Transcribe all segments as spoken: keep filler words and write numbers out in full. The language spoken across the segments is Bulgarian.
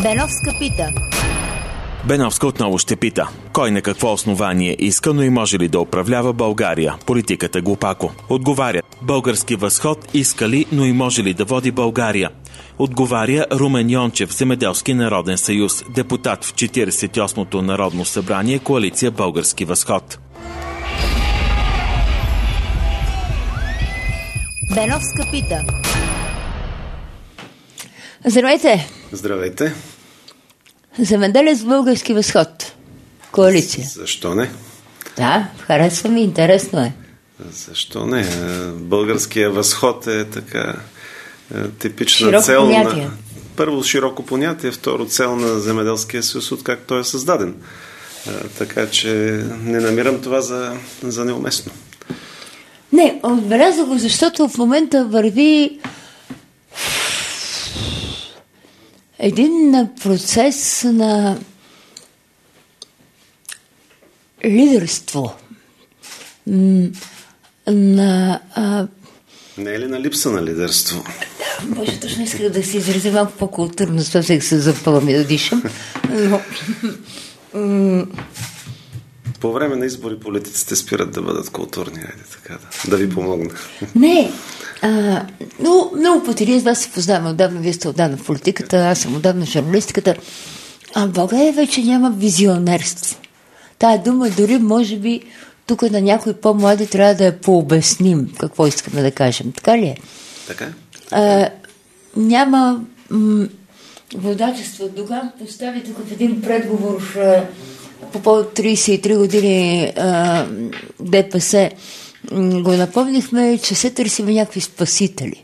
Беновска пита. Беновска отново ще пита. Кой на какво основание иска, но и може ли да управлява България? Политиката глупако. Отговаря. Български възход иска ли, но и може ли да води България? Отговаря Румен Йончев, Земеделски народен съюз, депутат в четиридесет и осмото Народно събрание, коалиция Български възход. Беновска пита. Здравейте! Здравейте! Земеделец Български възход. Коалиция. Защо не? Да, харесва ми, интересно е. Защо не? Българския възход е така типична широко цел понятие. на... Първо широко понятие, второ цел на Земеделския съюз, откакто той е създаден. А, така че не намирам това за, за неуместно. Не, отбеляза го, защото в момента върви един процес на лидерство. На... А... Не е ли на липса на лидерство? Да, може, точно исках да се изразя малко по-културно, с това всеки се запъва ми да дишам. Но... По време на избори политиците спират да бъдат културни. Айде така да, да ви помогна. Не, а, но много пъти ние с вас се познаваме отдавна, вие сте отдавна в политиката, аз съм отдавна в журналистиката, а в България вече няма визионерство. Тая дума дори може би тук на някои по-млади трябва да я пообясним какво искаме да кажем. Така ли е? Така. А, няма м- водачество. Доган постави тук в един предговор в, по повод тридесет и три години а, ДПС. М- го напомнихме, че се търсиме някакви спасители.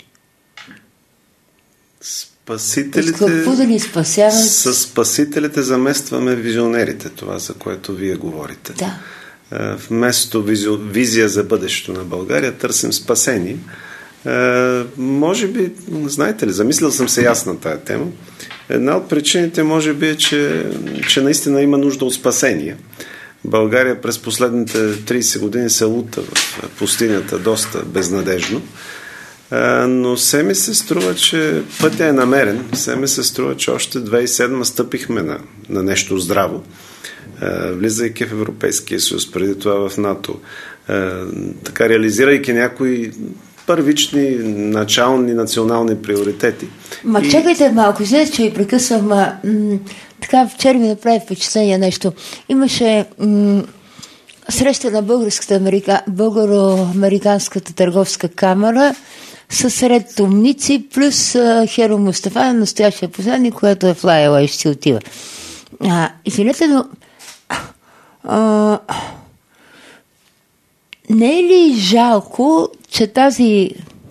Спасителите... Какво да ни спасяват? С спасителите заместваме визионерите, това за което вие говорите. Да. Вместо визio, визия за бъдещето на България търсим спасение. Uh, може би, знаете ли, замислил съм се ясно на тая тема. Една от причините може би е, че, че наистина има нужда от спасение. България през последните тридесет години се лута в пустинята доста безнадежно. Uh, но все ми се струва, че пътя е намерен. Все ми се струва, че още две хиляди и седма стъпихме на, на нещо здраво. Uh, влизайки в Европейския съюз, преди това в НАТО. Uh, така, реализирайки някои първични, начални, национални приоритети. Ма и... чакайте малко, знаете, че ви прекъсвам. М- така вчера ми направи впечатление нещо. Имаше м- среща на българската Америка... българо-американската търговска камера със ред умници, плюс а, Херо Мустафа, настоящия посланник, която е флайела и ще си отива. А, извинете, но а, не е ли жалко, че тази,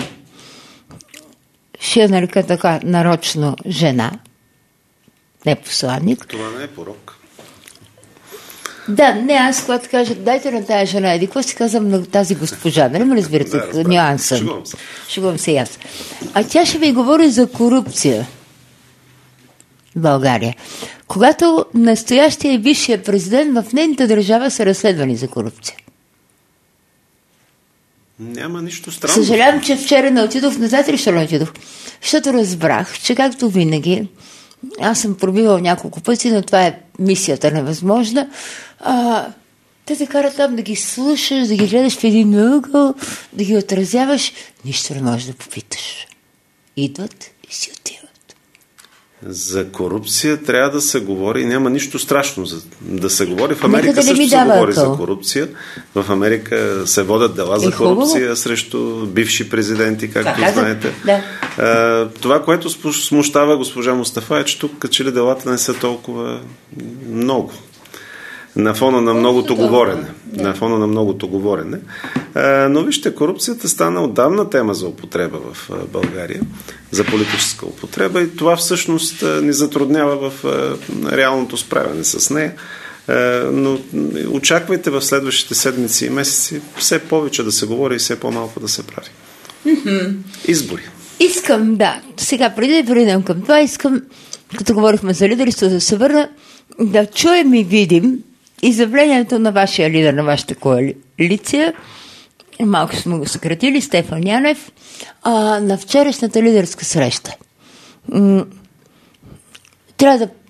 ще я нарека така нарочно, жена, не посланник. Това не е порок. Да, не, аз когато кажа, дайте на тази жена, еди, какво си казвам на тази госпожа, нали ме разбирате да, нюанса? Шегувам се. Шегувам се и аз. А тя ще ви говори за корупция в България. Когато настоящия и висшия президент в нейната държава са разследвани за корупция. Няма нищо странно. Съжалявам, че вчера не отидох. Не знаете ли, що не отидох? Защото разбрах, че както винаги, аз съм пробивал няколко пъти, но това е мисията невъзможна. А, те те карат там да ги слушаш, да ги гледаш в един ъгъл, да ги отразяваш. Нищо не можеш да попиташ. Идват и си отиват. За корупция трябва да се говори. Няма нищо страшно за да се говори. В Америка да също се говори акъл. за корупция. В Америка се водят дела за корупция срещу бивши президенти, както да, знаете. Да. А, това, което смущава госпожа Мустафа, е, че тук качели делата не са толкова много. На фона на многото говорене. Да. На фона на многото говорене. А, но вижте, корупцията стана отдавна тема за употреба в а, България, за политическа употреба и това всъщност а, ни затруднява в а, реалното справяне с нея. А, но очаквайте в следващите седмици и месеци все повече да се говори и все по-малко да се прави. Mm-hmm. Избори. Искам, да. Сега, преди да преминем към това, искам, като говорихме за лидерство, да се върна, да чуем и видим изявлението на вашия лидер, на вашата коалиция, малко сме го съкратили, Стефан Янев, а, на вчерашната лидерска среща. М- трябва да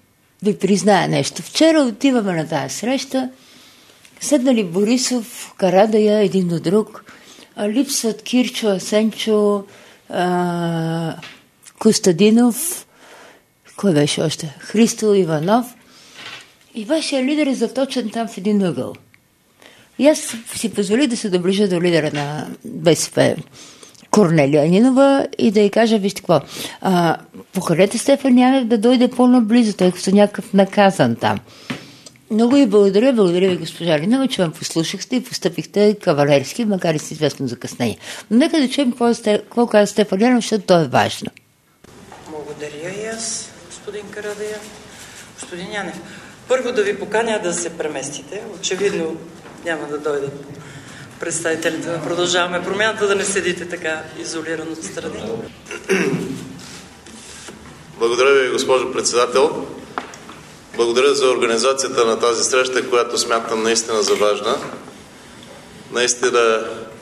ви призная нещо. Вчера отиваме на тази среща, седнали Борисов, Карадая, един до друг, а липсват Кирчо, Асенчо, а, Костадинов, кой беше още? Христо Иванов. И вашия лидер е заточен там в един ъгъл. И аз си позволих да се доближа до лидера на БСП, Корнелия Нинова, и да й кажа, вижте какво, а, поканете Стефан Янев да дойде по-наблизо, тъй като някакъв наказан там. Много ви благодаря, благодаря ви, госпожа Нинова, че ме послушахте и постъпихте кавалерски, макар и с известно закъснение. Но нека да чуем какво, какво каза Стефан Янев, защото то е важно. Благодаря и аз, господин Карадая. Господин Янев, първо да ви поканя да се преместите. Очевидно няма да дойдат представителите да Продължаваме промяната, да не седите така изолирано отстрани. Благодаря ви, госпожо председател. Благодаря за организацията на тази среща, която смятам наистина за важна. Наистина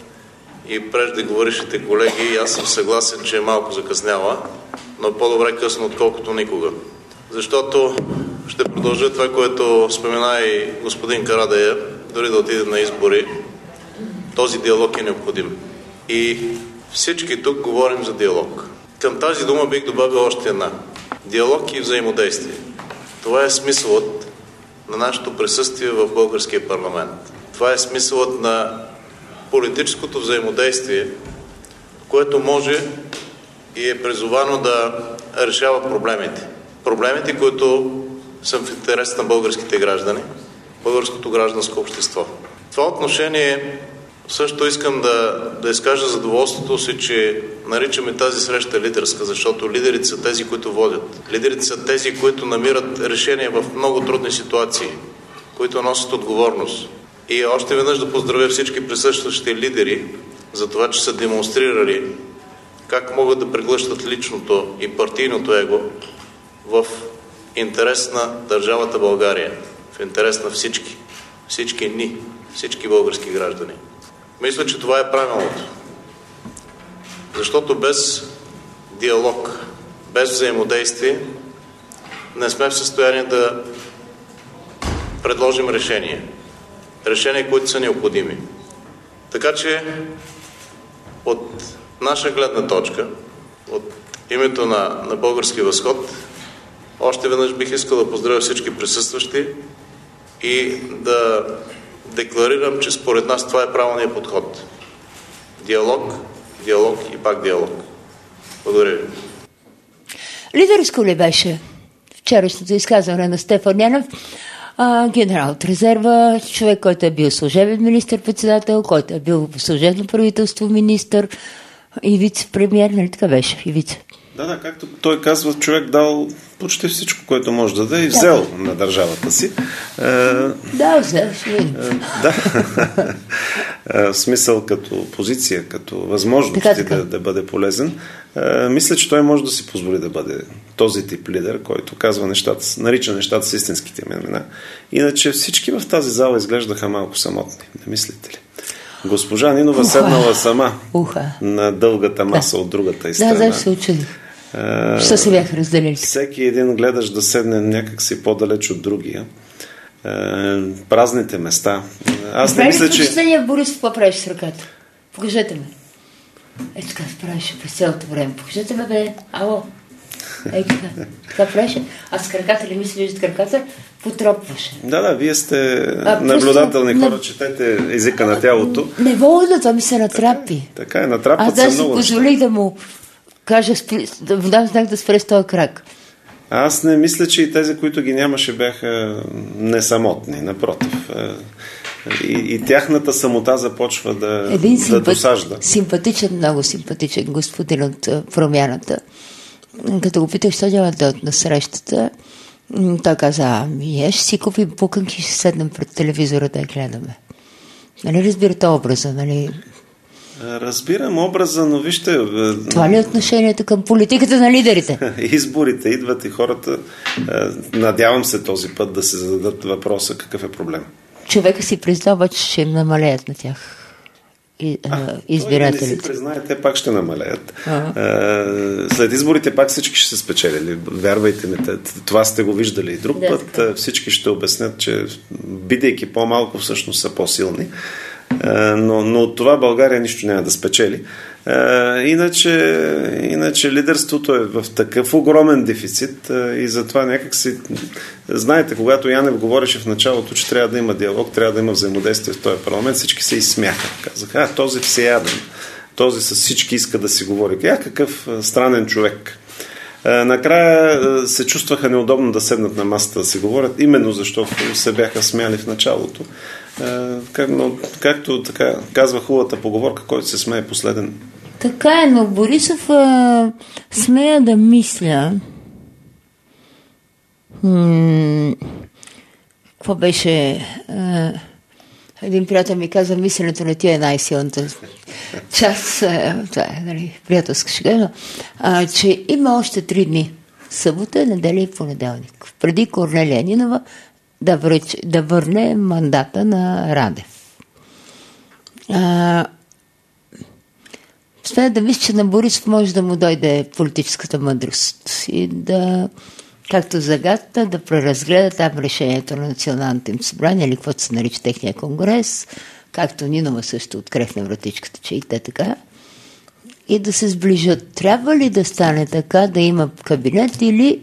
и преждеговорившите колеги, и аз съм съгласен, че е малко закъсняла, но по-добре късно, отколкото никога. Защото ще продължа това, което спомена и господин Карадая, дори да отидем на избори, този диалог е необходим. И всички тук говорим за диалог. Към тази дума бих добавил още една. Диалог и взаимодействие. Това е смисълът на нашето присъствие в българския парламент. Това е смисълът на политическото взаимодействие, което може и е призовано да решава проблемите. Проблемите, които са в интерес на българските граждани, българското гражданско общество. В това отношение също искам да, да изкажа задоволството си, че наричаме тази среща лидерска, защото лидерите са тези, които водят. Лидерите са тези, които намират решения в много трудни ситуации, които носят отговорност. И още веднъж да поздравя всички присъстващи лидери за това, че са демонстрирали как могат да преглъщат личното и партийното его в интерес на държавата България, в интерес на всички, всички ни, всички български граждани. Мисля, че това е правилното. Защото без диалог, без взаимодействие, не сме в състояние да предложим решения. Решения, които са необходими. Така че, от наша гледна точка, от името на, на Български възход, още веднъж бих искал да поздравя всички присъстващи и да декларирам, че според нас това е правилният подход. Диалог, диалог и пак диалог. Благодаря ви. Лидерско ли беше вчерашното изказване на Стефан Янев? А, генерал от резерва, човек, който е бил служебен министър-председател, който е бил в служебно правителство министър и вице-премиер, нали така беше? И вице. Да, да, както той казва, човек дал почти всичко, което може да даде и взел да, на държавата си. Да, взел. Да. В смисъл като позиция, като възможност така, така. Да, да бъде полезен. Мисля, че той може да си позволи да бъде този тип лидер, който казва нещата, нарича нещата с истинските имена. Иначе всички в тази зала изглеждаха малко самотни. Не мислите ли? Госпожа Нинова Уха. седнала сама Уха. на дългата маса да. от другата и страна. Да, да, се учили. Що се бяха разделили? Всеки един гледаш да седне някакси по-далеч от другия. А, празните места. Аз не мисля, че... Впечатление Борис, какво правиш с ръката? Покажете ме. Ето така правиш през цялото време. Покажете ме, бе. Ало. Ей така. Така правеше. А с краката ли ми се виждат краката? Потропваше. Да, да, вие сте а, наблюдателни хора, не... четете езика на тялото. Не мога, това ми се натрапи. Така, така е, натрапват аз се да много. Аз да си позволих да му кажа, да му дам знак да спре с този крак. Аз не мисля, че и тези, които ги нямаше, бяха несамотни, напротив. И, и тяхната самота започва да, Един да симпат... досажда. Симпатичен, много симпатичен господин от промяната. Като го питах, що няма да от на срещата, той каза, ами е, ще си купим пуканки и ще седнем пред телевизора да я гледаме. Нали разбирате образа, нали? Разбирам образа, но вижте... Това ли е отношението към политиката на лидерите? Изборите идват и хората, надявам се този път да се зададат въпроса какъв е проблем. Човека си признава, че ще им намалеят на тях избирателите. Не си признае, те пак ще намалеят. Uh-huh. След изборите пак всички ще се спечелили. Вярвайте ми, това сте го виждали и друг да, път. Така. Всички ще обяснят, че бидейки по-малко, всъщност са по-силни. Но, но от това България нищо няма да спечели. Иначе, иначе лидерството е в такъв огромен дефицит и затова някак си... Знаете, когато Янев говореше в началото, че трябва да има диалог, трябва да има взаимодействие в този парламент, всички се изсмяха. Казаха, а, този всеяден, този с всички иска да си говори. Я, какъв странен човек. Накрая се чувстваха неудобно да седнат на масата да си говорят, именно защото се бяха смяли в началото. Но, както така казва хубавата поговорка, който се смее последен. Така е, но Борисов а, смея да мисля. М- какво беше... А, един приятел ми каза, мисленето на тия е най-силната част. А, това е, нали, приятелска шега, но, а, че има още три дни. Събота, неделя и понеделник. Преди Корнелия Нинова да, връч, да върне мандата на Радев. А, Смея да мисля, че на Борисов може да му дойде политическата мъдрост и да, както загадта, да преразгледа там решението на националното им събрание или каквото се нарича техния конгрес, както Нинова също открехна вратичката, че и те така, и да се сближат. Трябва ли да стане така, да има кабинет или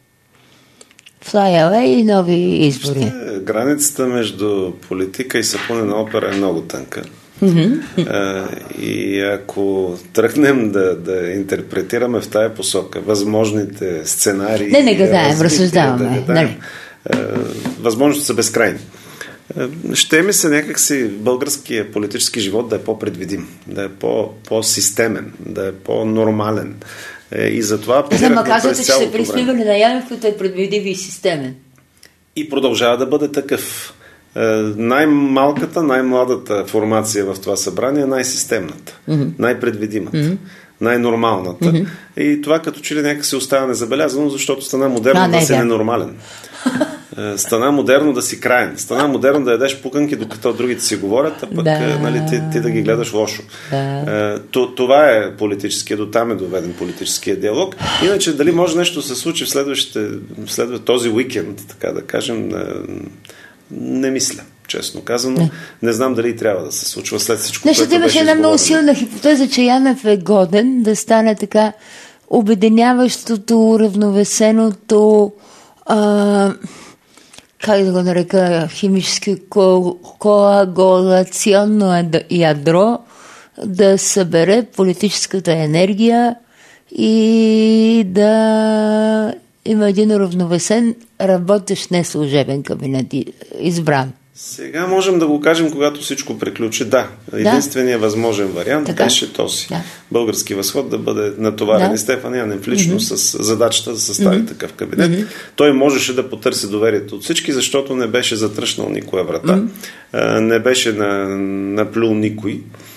fly away и нови избори? Границата между политика и сапунена опера е много тънка. Mm-hmm. А, и ако тръгнем да, да интерпретираме в тая посока възможните сценарии... Не, не гадаем, разсъждаваме. Да, да, възможности са безкрайни. Ще ми се някакси българския политически живот да е по-предвидим, да е по, по-системен, да е по-нормален. И затова... Ама казвате, че се присмивали на Янев, който е предвидим и системен. И продължава да бъде такъв. Най-малката, най-младата формация в това събрание е най-системната, mm-hmm. най-предвидимата, mm-hmm. най-нормалната. Mm-hmm. И това като че ли някак се остава незабелязано, защото стана модерно а, да не, си да. ненормален. Стана модерно да си краен. Стана модерно да ядеш пуканки, докато другите си говорят, а пък да. нали, ти, ти да ги гледаш лошо. Да. Това е политическия, до там е доведен политическия диалог. Иначе дали може нещо да се случи в следващите, след този уикенд, така да кажем, не мисля, честно казано. Не, не знам дали и трябва да се случва след всичко, нещо, което беше една много силна хипотеза, че Янев е годен да стане така обединяващото, уравновесеното, а, как да го нарека, химически ко- коагулационно ядро, да събере политическата енергия и да има един уравновесен, работещ неслужебен кабинет избран. Сега можем да го кажем, когато всичко приключи. Да, единственият да. възможен вариант така. беше този. Да. Български възход да бъде натоварен да. и Стефан Янев лично mm-hmm. с задачата да състави mm-hmm. такъв кабинет. Mm-hmm. Той можеше да потърси доверието от всички, защото не беше затръшнал никоя врата. Mm-hmm. Не беше на, наплюл никой,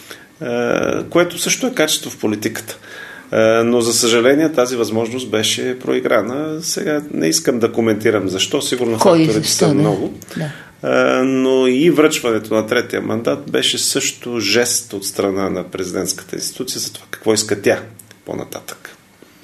което също е качество в политиката. Но за съжаление тази възможност беше проиграна. Сега не искам да коментирам защо, сигурно Кой факторите са много. Да. Но и връчването на третия мандат беше също жест от страна на президентската институция за това какво иска тя по-нататък.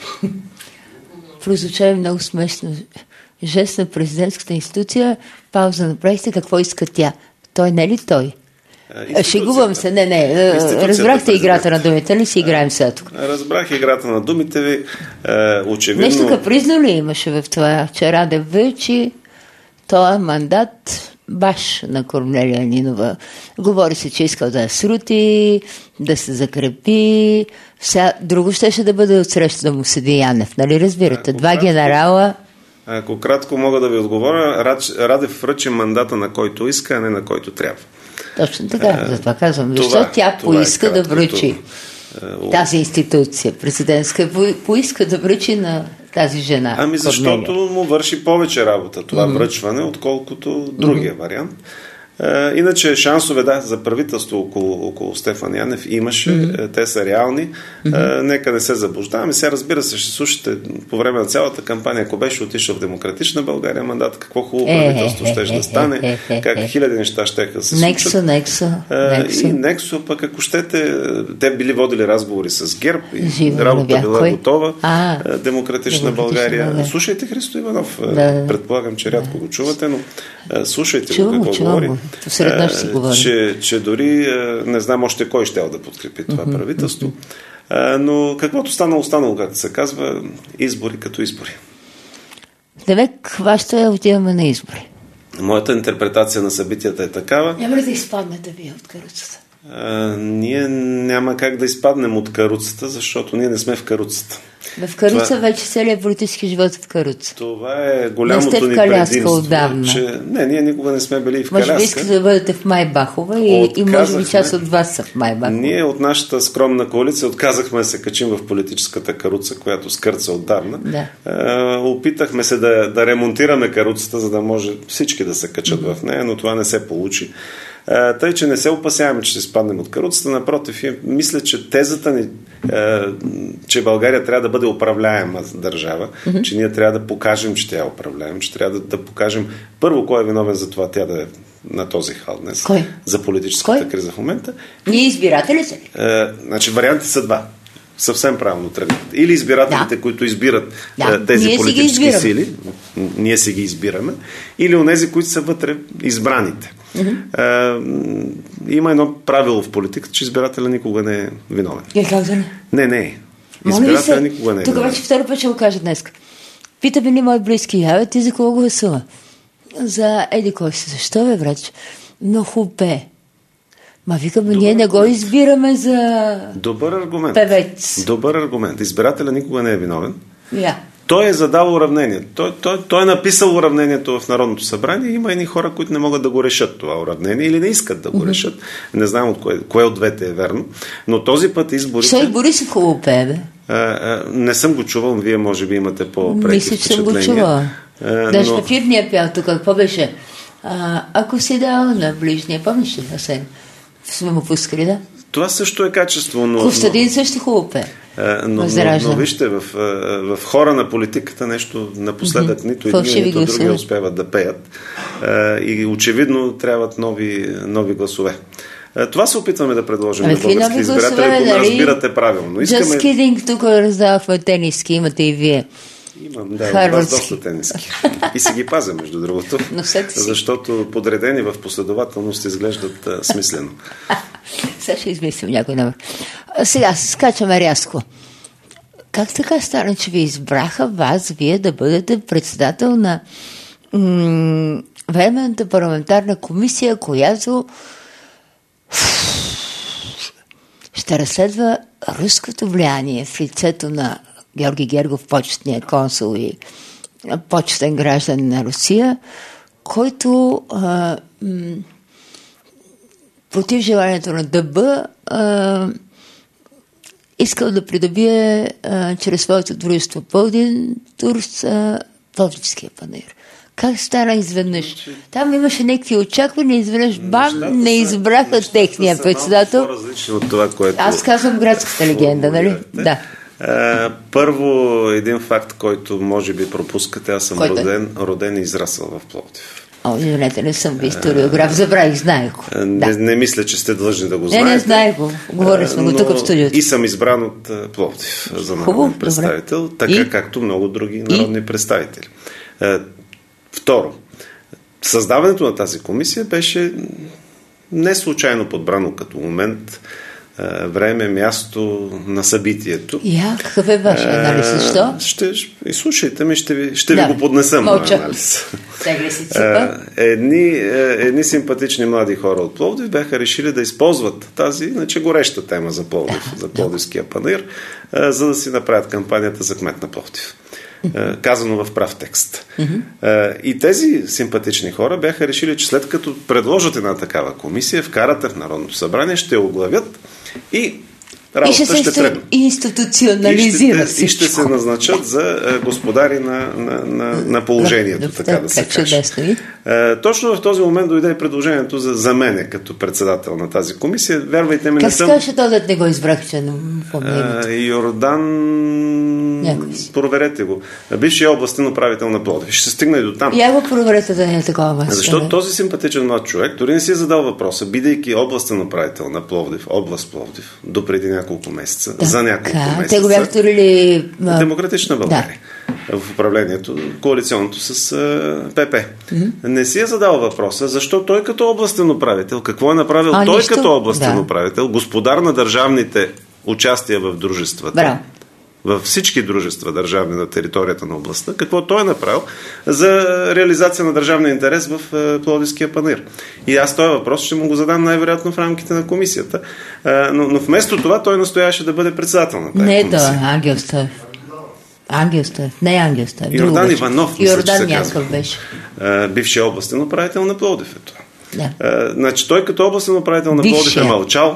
Прозвучава много смешно. Жест на президентската институция, пауза направихте, какво иска тя. Той не ли той? Шегувам се, не, не. Разбрахте играта на думите ли си играем сега тук? Разбрах играта на думите ви. Очевидно... Нещо капризно ли имаше в това, че Радев връчи този мандат баш на Корнелия Нинова? Говори се, че искал да я срути, да се закрепи. Вся... Друго щеше да бъде отсреща да му седи Янев, нали разбирате? Ако Два кратко, генерала... Ако кратко мога да ви отговоря, Радев връчи мандата на който иска, а не на който трябва. Точно така, затова казвам. Защо тя поиска е да връчи тази институция президентска, поиска да връчи на тази жена? Ами защото Корнелия му върши повече работа това mm-hmm. връчване, отколкото другия mm-hmm. вариант. А, иначе шансове, да, за правителство около, около Стефан Янев имаше, mm-hmm. те са реални. Mm-hmm. А, нека не се заблуждаваме. Сега, разбира се, ще слушате по време на цялата кампания, ако беше отишъл в Демократична България мандат, какво хубаво правителство ще да стане, как хиляди неща ще да се случат. Нексо, Нексо. И Нексо, пък ако щете, те били водили разговори с ГЕРБ и работа била Кой? готова. А, Демократична, Демократична България. България. Слушайте Христо Иванов. Да. Предполагам, че рядко го чувате, но слушайте чувам, го какво говори. Сред нощ си говори. Че, че дори не знам още кой ще да подкрепи това mm-hmm. правителство. А, но каквото станало, останало, както се казва, избори като избори. Девек, вашето е отиваме на избори. Моята интерпретация на събитията е такава. Няма ли да изпаднете вие от каруцата? А, ние няма как да изпаднем от каруцата, защото ние не сме в каруцата. В каруца това... вече целият политически живот в каруца. Това е голямото ни предимство. Че... Не, ние никога не сме били в Каляска. Може би искате да бъдете в Майбахова и, и може би част от вас са в Майбахова. Ние от нашата скромна коалиция отказахме да се качим в политическата каруца, която скърца отдавна. Да. А, опитахме се да, да ремонтираме каруцата, за да може всички да се качат mm-hmm. в нея, но това не се получи. Uh, тъй, че не се опасяваме, че ще спаднем от каруцата. Напротив, мисля, че тезата ни, uh, че България трябва да бъде управляема държава, mm-hmm. че ние трябва да покажем, че тя е управляема, че трябва да, да покажем първо кой е виновен за това тя да е на този хал днес. Кой? За политическата кой? криза в момента. Ние избиратели са ли? Uh, значи, варианти са два. Съвсем правилно тръгнат. Или избирателите, да. които избират да. тези ние политически сили, ние си ги избираме, или онези, които са вътре избраните. Mm-hmm. А, има едно правило в политиката, че избирателя никога не е виновен. Я как да не? Не, не. Избирателя никога не е Тук виновен. вече втори път ще го кажа днес. Пита ми ли мой близки, абе ти за кого гласува? За еди кой си. Защо бе, брат? Но хубе. Ма викаме, ние не го избираме за Добър аргумент. певец. Добър аргумент. Избирателя никога не е виновен. Yeah. Той е задал уравнение. Той, той, той е написал уравнението в Народното събрание. Има едни хора, които не могат да го решат това уравнение или не искат да го mm-hmm. решат. Не знам от кое, кое от двете е верно. Но този път изборите... Той Борисов хубаво пее, бе. А, а, не съм го чувал. Вие може би имате по-преки Мисля, впечатления. Мисля, че съм го чувала. Даже но... в ефирния пял тук. Какво беше? А, ако си дал на ближния, помниш ли, Асен? Сме му пускали, да? Това също е качество, но... Костадин също хубаво пее. Но, но, но вижте, в, в хора на политиката нещо напоследък mm-hmm. нито едни, нито други успяват да пеят. И очевидно трябват нови, нови гласове. Това се опитваме да предложим на български избиратели, ако ме разбирате правилно. Искаме... Just kidding, тук раздавахме тениски, имате и вие. Имам, да, от вас доста тениски. И си ги пазя, между другото, защото подредени в последователност изглеждат а, смислено. Сега ще измислим някой номер. Сега скачаме рязко. Как така стана, че ви избраха вас, вие да бъдете председател на м- Временната парламентарна комисия, която ще разследва руското влияние в лицето на Георги Гергов, почетния консул и почетен граждан на Русия, който а, м- против желанието на ДБ а, искал да придобие а, чрез своето дружество Пълдин Турс Пловдивския панаир. Как стана изведнъж? Там имаше някакви очаквания, изведнъж бам, не избраха техния председател. От това, което... Аз казвам градската легенда, нали? Да. Uh, първо, един факт, който може би пропускате, аз съм роден, роден и израсъл в Пловдив. О, извинете, не съм ви историограф, забравих, знаех го. Uh, да. не, не мисля, че сте длъжни да го знаете. Не, не знаех го, говорили сме uh, го тук в студиото. И съм избран от uh, Пловдив за народен представител, добре. Така и? Както много други народни и? представители. Uh, второ, създаването на тази комисия беше не случайно подбрано като момент, време, място на събитието. Я, какъв е ваш анализ? Защо? Ще, слушайте ми, ще ви, ще да, ви го поднесам на анализ. едни, едни симпатични млади хора от Пловдив бяха решили да използват тази, иначе гореща тема за Пловдив, за Пловдивския панаир, за да си направят кампанията за кмет на Пловдив. Казано в прав текст. Mm-hmm. И тези симпатични хора бяха решили, че след като предложат една такава комисия, вкарате в Народното събрание, ще оглавят и работата и ще, ще тръгне. институционализира и ще, и ще се назначат за господари на, на, на, на положението, да, така да, да се каже. Е, точно в този момент дойде и предложението за, за мене като председател на тази комисия. Вярвайте ми, как не съм... Как се казва, да не го избрах, че не помня. Йордан... Проверете го. Бившия областен управител на Пловдив. Ще се стигне и до там. Я го проверете да не е такова. Защото този симпатичен млад човек дори не си е задал въпроса, бидейки областен управител на Пловдив, област Пловдив, допреди няколко месеца, да, за няколко ка, месеца. Те го бяха турили... Демократична България. Да. В управлението, коалиционното с а, ПП. Mm-hmm. Не си е задал въпроса, защо той като областен управител, какво е направил а, той нищо? Като областен да. управител, господар на държавните участия в дружествата. Браво. Във всички дружества държавни на територията на областта, какво той е направил за реализация на държавния интерес в Пловдивския панаир. И аз този въпрос ще му го задам най-вероятно в рамките на комисията. Но, но вместо това той настояваше да бъде председател на тази не, комисия. Не, да, Ангел Стоев. Ангел Стоев, не Ангел Стоев. Йордан Иванов, Йордан някакъв беше. Бившия областен управител на Пловдив е това. Да. А, значи той като областен управител на Пловдив е мълчал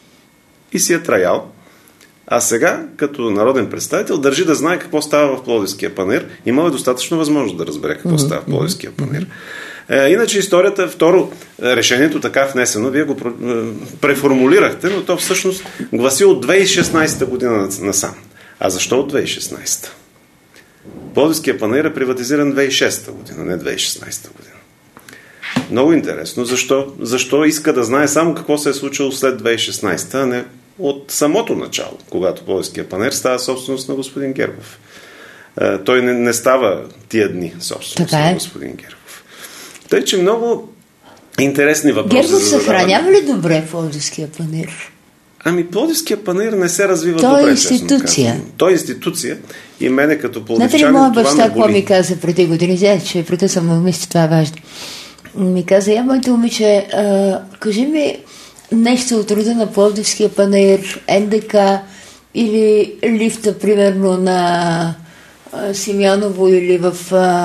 и си е траял. А сега, като народен представител, държи да знае какво става в Пловдивския панаир. Имал е достатъчно възможност да разбере какво mm-hmm. става в Пловдивския панаир. Е, иначе историята, второ, решението така внесено, вие го преформулирахте, но то всъщност гласи от две хиляди и шестнадесета година насам. А защо от две хиляди и шестнадесета? Пловдивския панаир е приватизиран две хиляди и шеста година, не две хиляди и шестнадесета година. Много интересно, защо, защо иска да знае само какво се е случило след две хиляди и шестнадесета, а не от самото начало, когато Пловдивския панаир става собственост на господин Гергов. Е, той не, не става тия дни собственост на господин Гергов. Тъй, че много интересни въпроси. Гергов съхранява ли добре Пловдивския панаир? Ами Пловдивския панаир не се развива Той добре. Той е институция. Той е институция и мене като пловдивчанин това ме боли. Моя баща какво ми каза преди години, Зя, че прекъсвам на мисли, това е важно. Ми каза, я, моите момиче, а, кажи ми нещо от рода на Пловдивския панаир, Н Д К или лифта, примерно, на а, Симеоново или в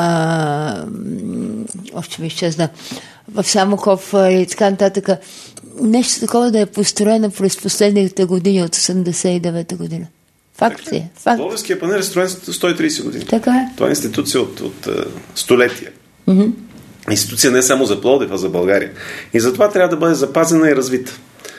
а, още ми изчезна в Самоков и така нататък. Нещо такова да е построено през последните години от осемдесет и девета година. Факт е. Факт. Пловдивския панаир е строен сто и тридесет години. Така е. Това е институция от, от, от столетия. Mm-hmm. Институция не само за Пловдив, а за България. И затова трябва да бъде запазена и развита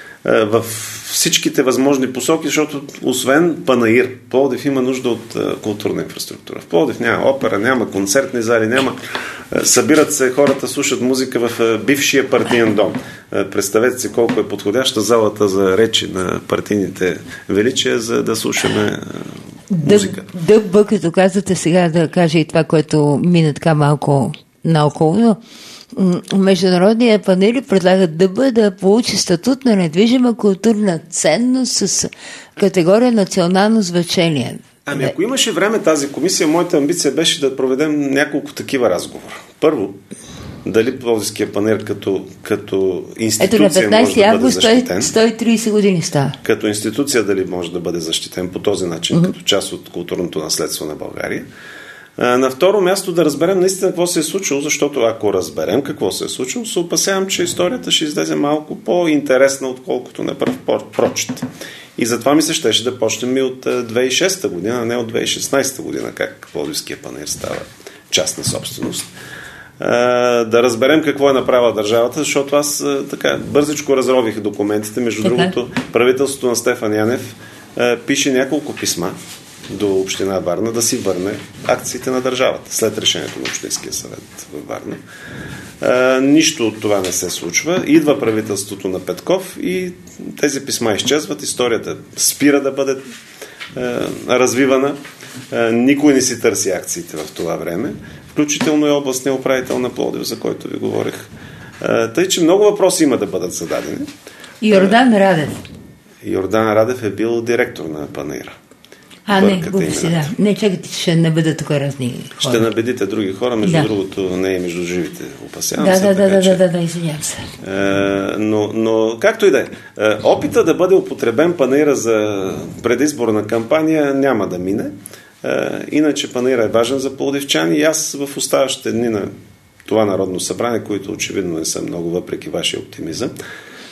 в всичките възможни посоки, защото освен панаир, Пловдив има нужда от културна инфраструктура. В Пловдив няма опера, няма концертни зали, няма. Събират се хората, слушат музика в бившия партиен дом. Представете си колко е подходяща залата за речи на партийните величия, за да слушаме музика. Дъб, като казвате сега, да кажа и това, което мина така малко наоколо, но Международният панаир предлага ДБ да получи статут на недвижима културна ценност с категория национално значение. Ами ако имаше време тази комисия, моята амбиция беше да проведем няколко такива разговора. Първо, дали Пловдивския панаир като, като институция може да бъде защитен. сто и тридесет години става. Като институция дали може да бъде защитен по този начин, mm-hmm. като част от културното наследство на България. На второ място да разберем наистина какво се е случило, защото ако разберем какво се е случило, се опасявам, че историята ще излезе малко по-интересна, отколкото на пръв прочит. И затова ми се щеше да почнем и от две хиляди и шеста година, а не от две хиляди и шестнадесета година, как Пловдивския панаир става частна собственост. Да разберем какво е направила държавата, защото аз така бързичко разрових документите. Между така. Другото, правителството на Стефан Янев пише няколко писма до община Варна да си върне акциите на държавата след решението на Общинския съвет във Варна. А, нищо от това не се случва. Идва правителството на Петков и тези писма изчезват. Историята спира да бъде а, развивана. А, никой не си търси акциите в това време. Включително и областния управител на Пловдив, за който ви говорих. А, тъй, че много въпроси има да бъдат зададени. Йордан Радев. Йордан Радев е бил директор на панаира. А, не, губи си, да. Не, чакайте, ще не бъдат тук разни хора. Ще набедите други хора, между да. Другото, не и между живите, опасявам да, се. Да, така, да, че, да, да, да, извинявам се. Е, но, но, както и да е, опита да бъде употребен панаира за предизборна кампания няма да мине. Е, иначе панаира е важен за пловдивчани и аз в оставащите дни на това Народно събрание, които очевидно не са много, въпреки вашия оптимизъм,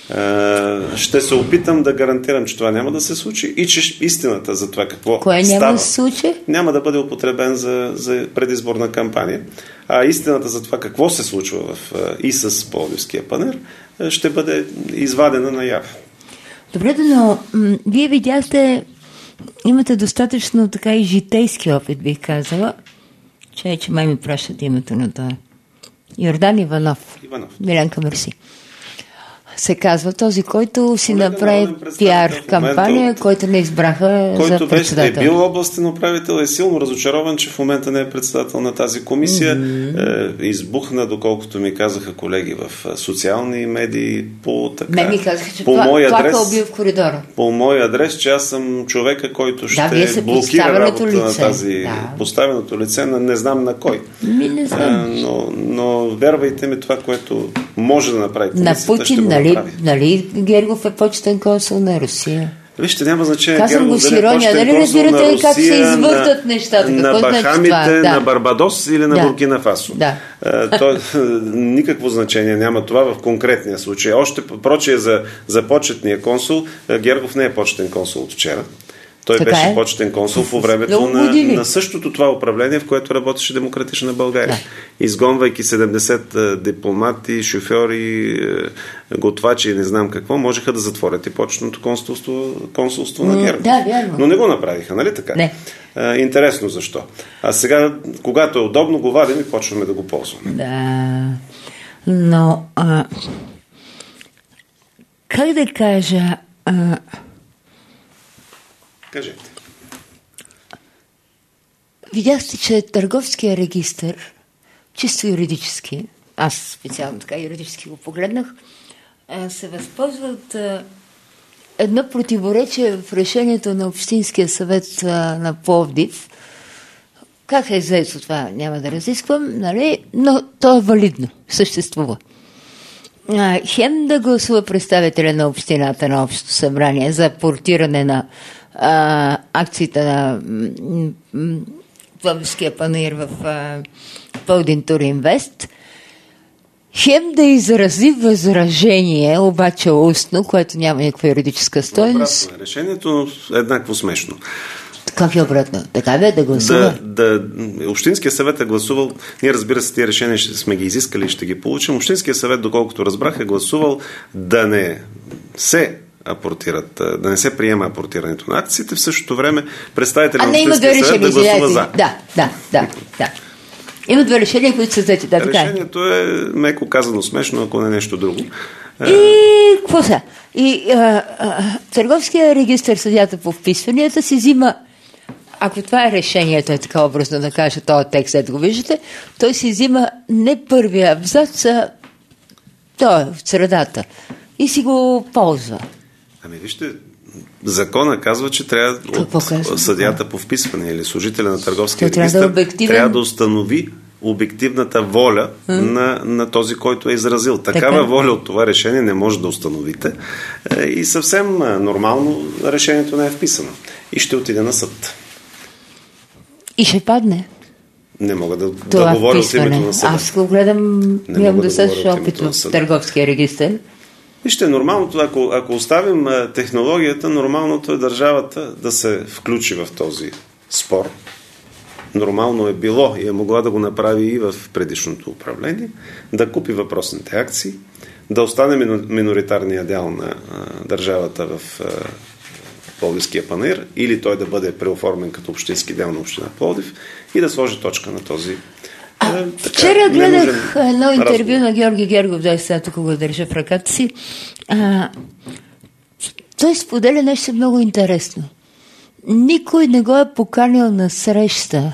Ще се опитам да гарантирам, че това няма да се случи и че истината за това какво Кое става няма да се случи? няма да бъде употребен за, за предизборна кампания. А истината за това какво се случва в, и с Пловдивския панаир ще бъде извадена наяве. Добре, но м- вие видяхте, имате достатъчно така и житейски опит, бих казала. Че, че май ми пращат името на това. Йордан Иванов. Иванов. Миленка, мерси. Се казва този, който си Колега направи пиар кампания, от... който не избраха който за председател. Който е бил областен управител, е силно разочарован, че в момента не е председател на тази комисия. Mm-hmm. Е, избухна, доколкото ми казаха колеги в социални медии, по така... Ме ми казаха, че по пла... мой адрес, плакал бил в коридора. По мой адрес, че аз съм човека, който ще да, блокира работа лице. на тази да. поставеното лице на не знам на кой. Ми не знам. А, но, но вервайте ми, това, което може да направи комисията, на Путин, ще го нали, направи. Нали Гергов е почетен консул на Русия? Вижте, няма значение. Казвам го с ирония, дали разбирате как се извъртат нещата? На Бахамите, да. на Барбадос или на да. Буркина Фасо. Да. То, никакво значение няма това в конкретния случай. Още прочие за, за почетния консул, Гергов не е почетен консул от вчера. Той така беше е. почетен консул по времето на, на същото това управление, в което работеше Демократична България. Да. Изгонвайки седемдесет дипломати, шофьори, готвачи и не знам какво, можеха да затворят и почетното консулство, консулство mm, на Гергов. Да, вярно. Но не го направиха, нали така? Не. А, интересно защо. А сега, когато е удобно, го вадим и почваме да го ползваме. Да. Но а, как да кажа... А, Кажете. Видяхте, че търговския регистър, чисто юридически, аз специално така юридически го погледнах, се възползва от едно противоречие в решението на Общинския съвет на Пловдив. Как е взето това, няма да разисквам, нали? Но то е валидно, съществува. Хем да гласува представителя на общината на Общото събрание за портиране на а, акциите на Пловдивския панаир в Пловдин Туринвест, хем да изрази възражение, обаче устно, което няма никаква юридическа стойност. Обратно е решението, еднакво смешно. Как е обратно? Така бе да гласува? Да, да, Общинския съвет е гласувал, ние разбира се, тия решения ще сме ги изискали и ще ги получим. Общинския съвет, доколкото разбрах, е гласувал да не се апортират, да не се приема апортирането на акциите, в същото време представители на Общинския съвет да гласува за. Да, да, да, да. Има две решения, които са взети. Да, решението е, меко казано, смешно, ако не нещо друго. И какво са? И а, а, търговския регистър, съдията по вписванията си взима, ако това е решението, е така образно да кажа, този текст, ето го виждате, той си взима не първия абзац, а той е в средата. И си го ползва. Ами вижте, закона казва, че трябва Какво от казва? съдията по вписване или служителя на търговския Той регистър трябва да, трябва да установи обективната воля mm. на, на този, който е изразил. Такава така. Воля от това решение не може да установите и съвсем нормално решението не е вписано. И ще отиде на съд. И ще падне. Не мога да, да говоря от името на съда. Аз го гледам, имам достатъчно опит в търговския регистър. Вижте, нормалното, ако, ако оставим а, технологията, нормалното е държавата да се включи в този спор. Нормално е било и е могла да го направи и в предишното управление, да купи въпросните акции, да остане миноритарния дял на а, държавата в а, Пловдивския панаир или той да бъде преоформен като общински дял на община Пловдив и да сложи точка на този. А, е, вчера гледах едно интервю разговор на Георги Гергов, да сега тук го държа в ръката си. А, той споделя нещо много интересно. Никой не го е поканил на среща.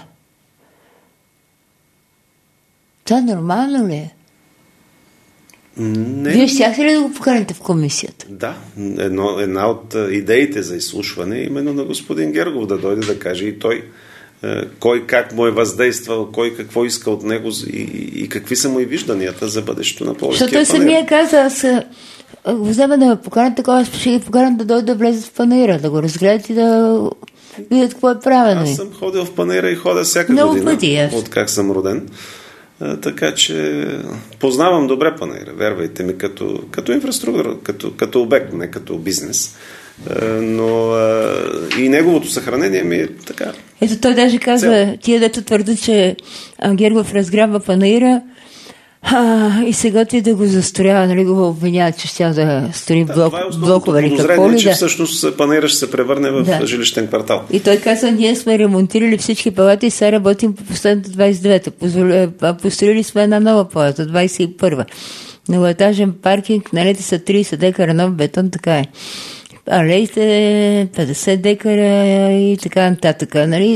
Това нормално ли е? Не. Вие щяхте ли да го поканите в комисията? Да. Едно, една от идеите за изслушване е именно на господин Гергов да дойде да каже и той кой как му е въздействал, кой какво иска от него и, и какви са му и вижданията за бъдещето на Пловдивския панаир. Защото той самия каза, аз го взема да ме поканят такова, аз ще ги поканят да дойдат да влезат в панаира, да го разгледат и да видят какво е правено. Аз съм ходил в панаира и ходя всяка много година, пъти, от как съм роден. А, така че познавам добре Панаира, вярвайте ми, като, като инфраструктура, като, като обект, не като бизнес. А, но а, и неговото съхранение ми е така. Ето той даже казва, тия дето твърдят, че Гергов разграбва Панаира, А, и сега ти да го застроява, нали го обвиняват, че ще да строи да, блок, блокове или какво ли че да. Всъщност Панаира ще се превърне в да. жилищен квартал. И той каза, ние сме ремонтирали всички палати и сега работим по последната двайсет и девета. Построили сме една нова палата, двайсет и първа. Многоетажен паркинг, налети са трийсет декара нов бетон, така е. Алеите, петдесет декара и така нататък, нали?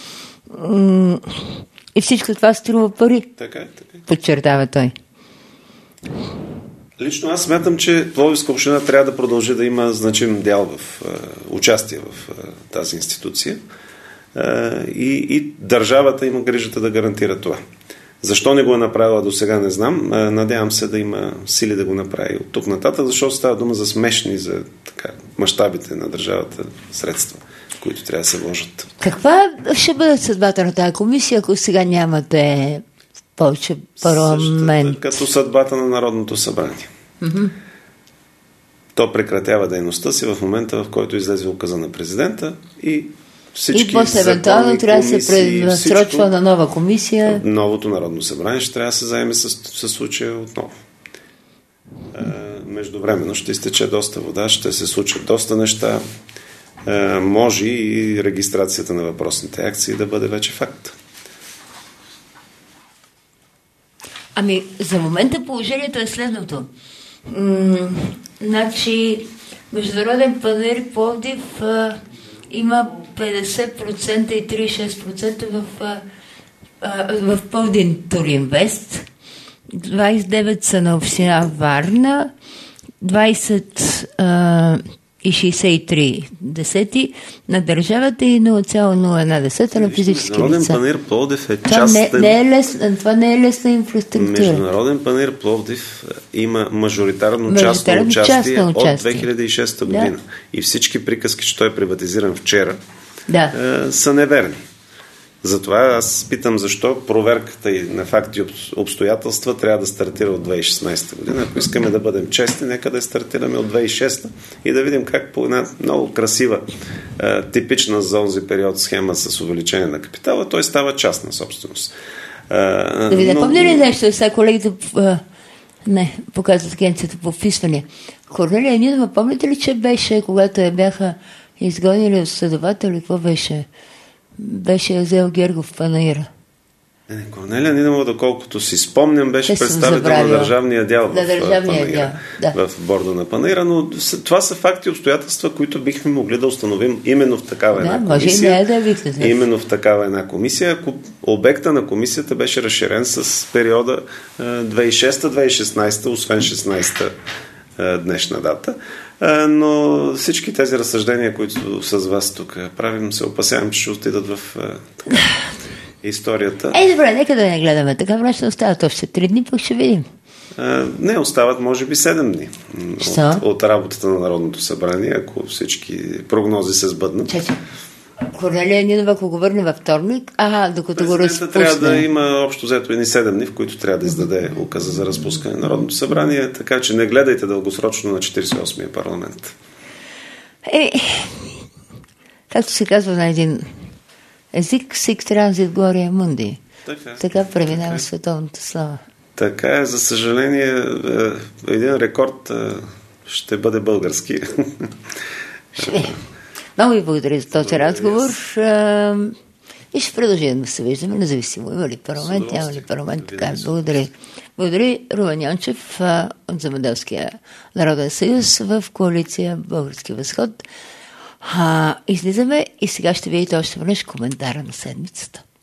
И всичко това струва пари. Така е, така е. Подчертава той. Лично аз смятам, че Пловдивска община трябва да продължи да има значим дял в е, участие в е, тази институция е, и, и държавата има грижата да гарантира това. Защо не го е направила до сега, не знам. Е, надявам се да има сили да го направи от тук нататък, защото става дума за смешни, за така, мащабите на държавата средства, които трябва да се вложат. Каква ще бъде съдбата на тази комисия, ако сега нямате повече парламент? Същата, като съдбата на Народното събрание. Mm-hmm. То прекратява дейността си в момента, в който излезе указа на президента и всички и после евентуално трябва да се предсрочва на нова комисия. Новото Народно събрание ще трябва да се заеме с, с случая отново. Е, междувременно ще изтече доста вода, ще се случат доста неща. Е, може и регистрацията на въпросните акции да бъде вече факт. Ами, за момента положението е следното. М- значи, Международен панаир Пловдив а, има петдесет процента и трийсет и шест процента в, а, а, в Пловдив Туринвест, двайсет и девет са на община Варна, двайсет а, и шейсет и три десети на държавата и нула цяло нула една десета на физически лица. Международен панаир Пловдив е това частен... Не, не е лесна, това не е лесна инфраструктура. Международен панаир Пловдив има мажоритарно частно участие, участие от две хиляди и шеста година. Да. И всички приказки, че той е приватизиран вчера, да. е, са неверни. Затова аз питам защо проверката и на факти и обстоятелства трябва да стартира от две хиляди и шестнадесета година. Ако искаме да бъдем честни, нека да стартираме от две хиляди и шеста и да видим как по една много красива, е, типична за онзи период схема с увеличение на капитала, той става частна собственост. Е, да ви напомня ли нещо? Сега колегите е, не, показват агенцията по вписвания. Корнелия Нинова, помните ли, че беше, когато я бяха изгонили от следователи, какво беше? Беше взел Гергов Панаира. Не, не, Корнелия Нинова, доколкото си спомням, беше представител на държавния дял да, в държавния Панаира, дял, да. в борда на Панаира, но това са факти и обстоятелства, които бихме могли да установим именно в такава една да, комисия. Може и не да ви именно в такава една комисия, ако обекта на комисията беше разширен с периода две хиляди и шеста - две хиляди и шестнадесета, освен шестнадесета днешна дата. Но всички тези разсъждения, които с вас тук правим, се опасявам, че ще отидат в така, историята. Ей, добре, нека да не гледаме. Така време ще остават още три дни, пък ще видим. А, не, остават може би седем дни от, от работата на Народното събрание, ако всички прогнози се сбъднат. Че, че. Корнелия Нинова, ако го върне във вторник, а докато го разпусне. Трябва да има общо взето едни седем дни, в които трябва да издаде указа за разпускане на Народното събрание, така че не гледайте дългосрочно на четиридесет и осмия парламент. Е, както се казва на един език, сик транзит глория мунди. Така, така преминава така. Световната слава. Така е, за съжаление, един рекорд ще бъде български. Ще. Много ви благодаря за този разговор и ще продължим да се виждаме, независимо има ли парламент, няма ли парламент. Така, благодаря. Благодаря Румен Йончев от Земеделския народен съюз в коалиция Български възход. А, излизаме и сега ще видите още веднъж коментара на седмицата.